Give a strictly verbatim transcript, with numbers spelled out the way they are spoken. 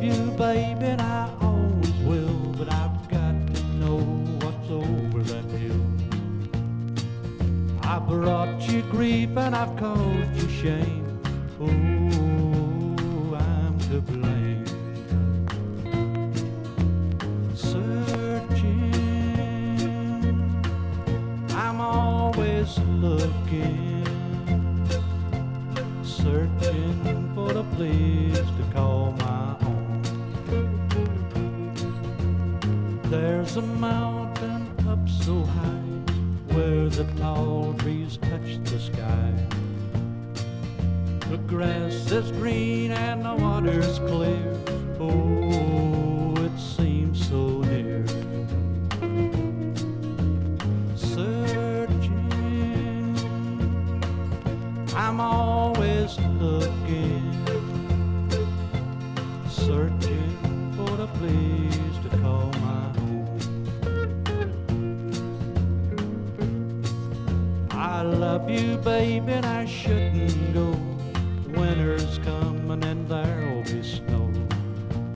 love you, baby, and I always will, but I've got to know what's over that hill. I brought you grief and I've caused you shame. Oh, I'm to blame. Searching, I'm always looking, searching for the place to call my own. There's a mountain up so high where the tall trees touch the sky. The grass is green and the water's clear. Oh, it seems so near. Searching, I'm always looking, searching for the place to call my home. I love you, baby, and I shouldn't go. Winter's coming and there'll